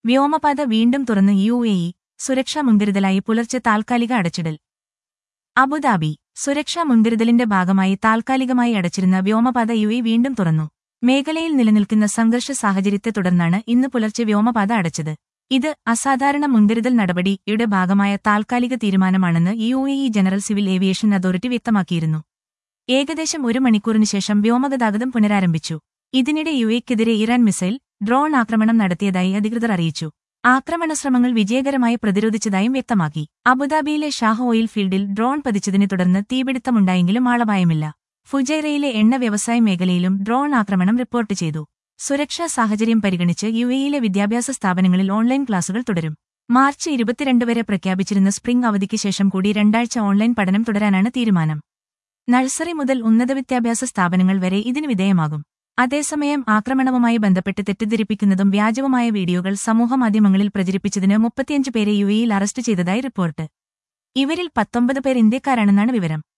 വ്യോമപാത വീണ്ടും തുറന്ന് UAE, സുരക്ഷാ മുൻകരുതലായി പുലർച്ചെ താൽക്കാലിക അടച്ചിടൽ. അബുദാബി. സുരക്ഷാ മുൻകരുതലിന്റെ ഭാഗമായി താൽക്കാലികമായി അടച്ചിരുന്ന വ്യോമപാത UAE വീണ്ടും തുറന്നു. മേഖലയിൽ നിലനിൽക്കുന്ന സംഘർഷ സാഹചര്യത്തെ തുടർന്നാണ് ഇന്ന് പുലർച്ചെ വ്യോമപാത അടച്ചത്. ഇത് അസാധാരണ മുൻകരുതൽ നടപടിയുടെ ഭാഗമായ താൽക്കാലിക തീരുമാനമാണെന്ന് UAE general civil aviation authority വ്യക്തമാക്കിയിരുന്നു. ഏകദേശം 1 മണിക്കൂറിന് ശേഷം വ്യോമഗതാഗതം പുനരാരംഭിച്ചു. ഇതിനിടെ UAEക്കെതിരെ ഇറാൻ മിസൈൽ, ഡ്രോൺ ആക്രമണം നടത്തിയതായി അധികൃതർ അറിയിച്ചു. ആക്രമണശ്രമങ്ങൾ വിജയകരമായി പ്രതിരോധിച്ചതായും വ്യക്തമാക്കി. അബുദാബിയിലെ ഷാഹ് ഓയിൽ ഫീൽഡിൽ ഡ്രോൺ പതിച്ചതിനെ തുടർന്ന് തീപിടുത്തമുണ്ടായെങ്കിലും ആളപായമില്ല. ഫുജൈറയിലെ എണ്ണ വ്യവസായ മേഖലയിലും ഡ്രോൺ ആക്രമണം റിപ്പോർട്ട് ചെയ്തു. സുരക്ഷാ സാഹചര്യം പരിഗണിച്ച് UAEയിലെ വിദ്യാഭ്യാസ സ്ഥാപനങ്ങളിൽ ഓൺലൈൻ ക്ലാസുകൾ തുടരും. മാർച്ച് 22 വരെ പ്രഖ്യാപിച്ചിരുന്ന സ്പ്രിംഗ് അവധിക്ക് ശേഷം കൂടി 2 ആഴ്ച ഓൺലൈൻ പഠനം തുടരാനാണ് തീരുമാനം. നഴ്സറി മുതൽ ഉന്നത വിദ്യാഭ്യാസ സ്ഥാപനങ്ങൾ വരെ ഇതിന് വിധേയമാകും. അതേസമയം ആക്രമണവുമായി ബന്ധപ്പെട്ട് തെറ്റിദ്ധരിപ്പിക്കുന്നതും വ്യാജവുമായ വീഡിയോകൾ സമൂഹമാധ്യമങ്ങളിൽ പ്രചരിപ്പിച്ചതിന് 35 പേരെ UAEയിൽ അറസ്റ്റ് ചെയ്തതായി റിപ്പോർട്ട്. ഇവരിൽ 19 പേർ ഇന്ത്യക്കാരാണെന്നാണ് വിവരം.